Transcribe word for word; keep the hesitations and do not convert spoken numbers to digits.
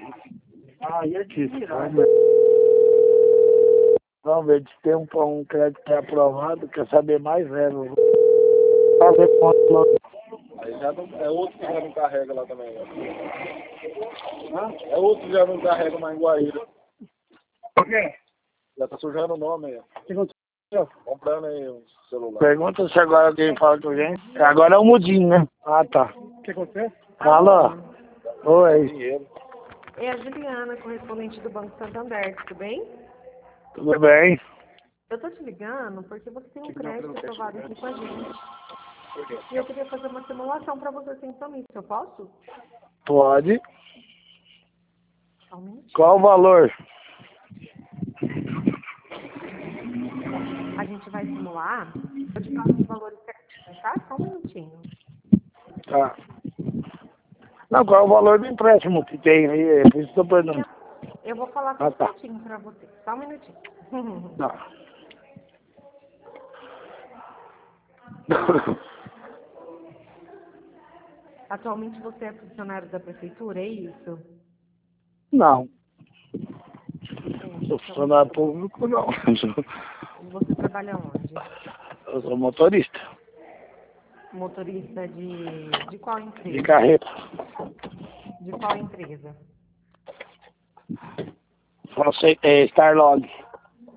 Ah, e aqui, vamos ver se tem um, um crédito que é aprovado, quer saber mais velho. Fazer conta. Aí já não, é outro que já não carrega lá também. Hã? É outro que já não carrega mais em Guaíra. Por quê? Já tá sujando o nome aí. O que aconteceu? Comprando aí um celular. Pergunta se agora alguém fala com a gente. Agora é o mudinho, né? Ah, tá. O que aconteceu? Fala. Oi. Dinheiro. É a Juliana, correspondente do Banco Santander, tudo bem? Tudo bem? Eu tô te ligando porque você tem um crédito aprovado aqui com a gente. E eu queria fazer uma simulação para você sem compromisso, eu posso? Pode. Só um minutinho. Qual o valor? A gente vai simular, eu te passo os valores certinhos, tá? Só um minutinho. Tá. Não, qual é o valor do empréstimo que tem aí? É por isso que eu tô perguntando. Eu vou falar Ah, tudo tá. certinho para você. Só um minutinho. Tá. Atualmente você é funcionário da prefeitura, é isso? Não. Entendi. Sou Então, funcionário público, não. você trabalha onde? Eu sou motorista. Motorista de, de qual empresa? De carreta. De qual empresa? Só sei, é Starlog.